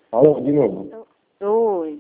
Alô, de novo. Oi.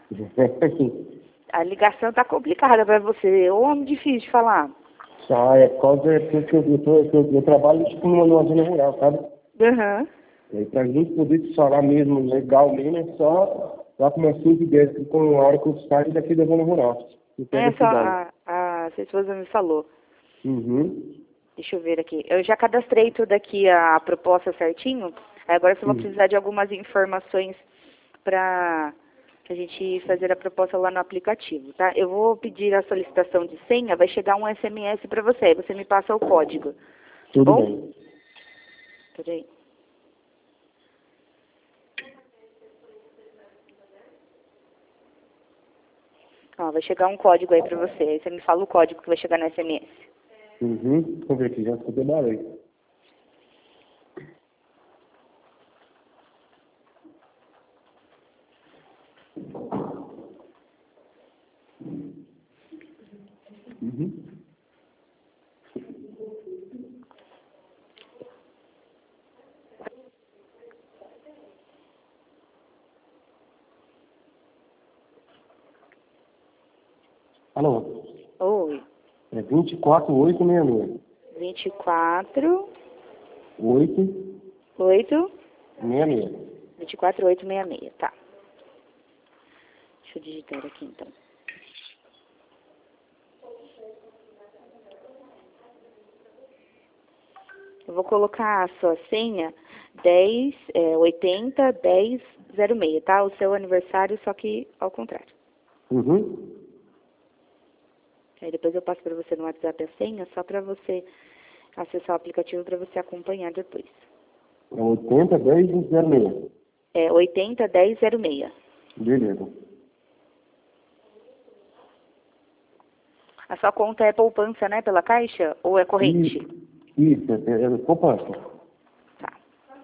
A ligação tá complicada para você. Ou é difícil de falar. É por causa que eu trabalho tipo, numa zona rural, sabe? Aham. E aí, pra gente poder te falar mesmo, legal mesmo, é só lá com umas 5 e 10, com a hora que eu saio daqui da zona rural. Eu pego a Só cidade. a sua esposa me falou. Uhum. Deixa eu ver aqui. Eu já cadastrei tudo aqui, a proposta certinho. Aí agora eu só vou Uhum. precisar de algumas informações para a gente fazer a proposta lá no aplicativo, tá? Eu vou pedir a solicitação de senha, vai chegar um SMS para você. Aí você me passa o código. Tá Tudo bom? bem. Peraí. Ó, vai chegar um código aí para você. Aí você me fala o código que vai chegar no SMS. Uhum. Vamos ver aqui, já escutei barulho. Uhum. Alô? Oi. É 24866. 24 8 8 66. 24866, tá. Deixa eu digitar aqui então. Eu vou colocar a sua senha 80 10 06, tá? O seu aniversário, só que ao contrário. Uhum. Aí depois eu passo para você no WhatsApp a senha, só para você acessar o aplicativo para você acompanhar depois. É 80 10 06. É 80 10 06. Beleza. A sua conta é poupança, né, pela Caixa? Ou é corrente? Isso, é poupança. Tá.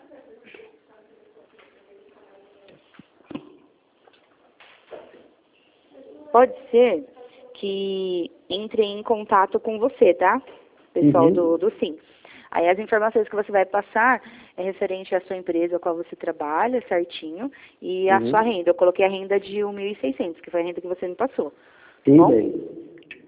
Pode ser que entre em contato com você, tá? Pessoal Uhum. do Sim. Aí as informações que você vai passar é referente à sua empresa, a qual você trabalha, certinho, e a sua Uhum. renda. Eu coloquei a renda de 1.600, que foi a renda que você me passou. Tá Tudo bom? bem.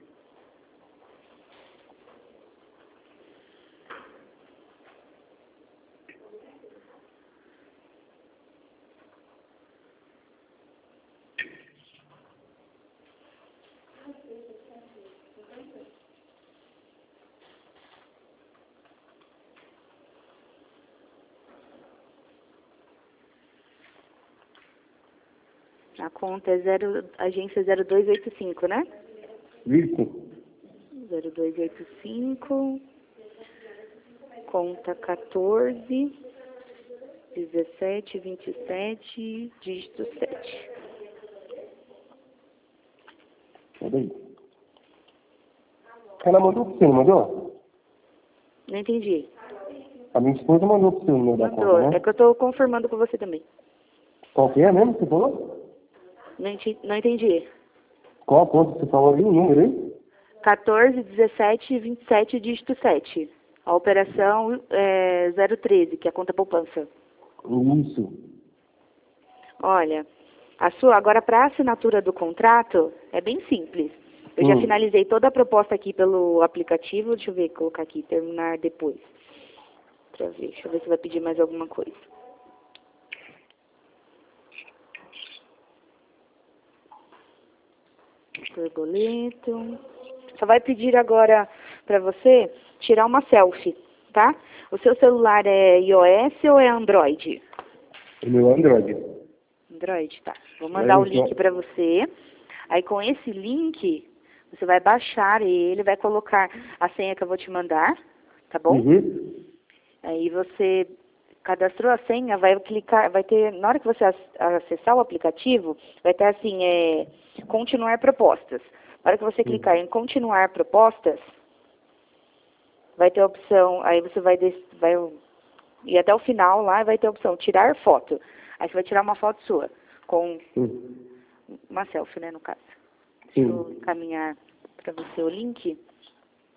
A conta é agência 0285, né? Isso. 0285, conta 14 17 27, dígito 7. Peraí. Ela mandou pro você, não mandou? Não entendi. A minha esposa mandou pro seu número da conta, Mandou. né? É que eu estou confirmando com você também. Qual que é mesmo que você falou? Não entendi. Qual a conta que você falou ali, o número aí? 14 17 27, dígito 7. A operação é 013, que é a conta poupança. Isso. Olha, agora para a assinatura do contrato é bem simples. Eu já finalizei toda a proposta aqui pelo aplicativo. Deixa eu ver, colocar aqui, terminar depois. Pra ver, deixa eu ver se vai pedir mais alguma coisa. Borboleto. Só vai pedir agora para você tirar uma selfie, tá? O seu celular é iOS ou é Android? O meu Android. Android, tá. Vou É, mandar o então. link para você. Aí com esse link, você vai baixar ele, vai colocar a senha que eu vou te mandar, tá bom? Uhum. Aí você cadastrou a senha, vai clicar, vai ter, na hora que você acessar o aplicativo, vai ter assim, continuar propostas. Na hora que você clicar em continuar propostas, vai ter a opção, aí você vai ir até o final lá, vai ter a opção tirar foto. Aí você vai tirar uma foto sua, com uma selfie, né, no caso. Deixa eu encaminhar para você o link. Você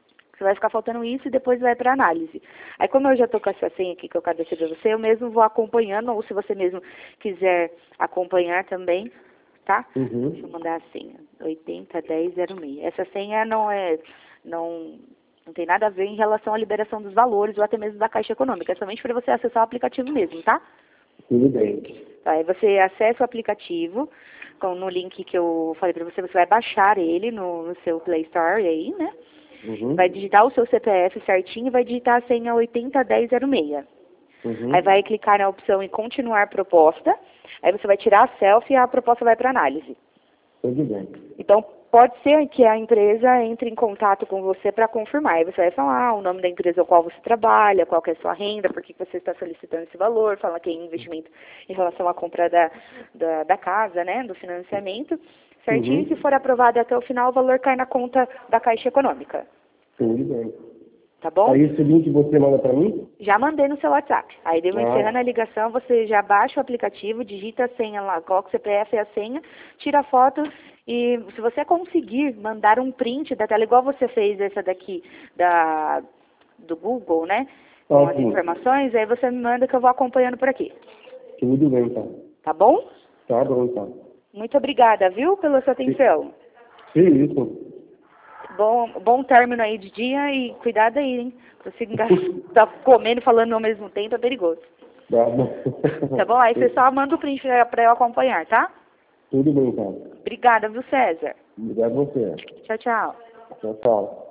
que vai ficar faltando isso e depois vai para análise. Aí como eu já estou com essa senha aqui que eu cadastrei para você, eu mesmo vou acompanhando, ou se você mesmo quiser acompanhar também, tá? Uhum. Deixa eu mandar a senha, 801006. Essa senha não tem nada a ver em relação à liberação dos valores ou até mesmo da Caixa Econômica, é somente para você acessar o aplicativo mesmo, tá? Tudo bem. Tá, aí você acessa o aplicativo, no link que eu falei para você, você vai baixar ele no seu Play Store aí, né? Uhum. Vai digitar o seu CPF certinho e vai digitar a senha 801006. Uhum. Aí vai clicar na opção em continuar proposta, aí você vai tirar a selfie e a proposta vai para análise. Tudo bem. Então, pode ser que a empresa entre em contato com você para confirmar. Aí você vai falar o nome da empresa ao qual você trabalha, qual que é a sua renda, por que você está solicitando esse valor, falar que é investimento em relação à compra da casa, né, do financiamento, certinho. Uhum. Se for aprovado até o final, o valor cai na conta da Caixa Econômica. Tudo bem. Tá bom? Aí esse link você manda para mim? Já mandei no seu WhatsApp. Aí, encerrando a ligação, você já baixa o aplicativo, digita a senha lá, coloca o CPF e a senha, tira a foto e se você conseguir mandar um print da tela, igual você fez essa daqui do Google, né? Com as informações, aí você me manda que eu vou acompanhando por aqui. Tudo bem, tá. Tá bom? Tá bom, tá. Muito obrigada, viu, pela sua atenção. Que isso. Bom término aí de dia e cuidado aí, hein? Você tá comendo e falando ao mesmo tempo é perigoso. Tá bom. Tá bom? Aí você só manda o print pra eu acompanhar, tá? Tudo bem, tá. Obrigada, viu, César? Obrigado a você. Tchau, tchau. Tchau, tchau.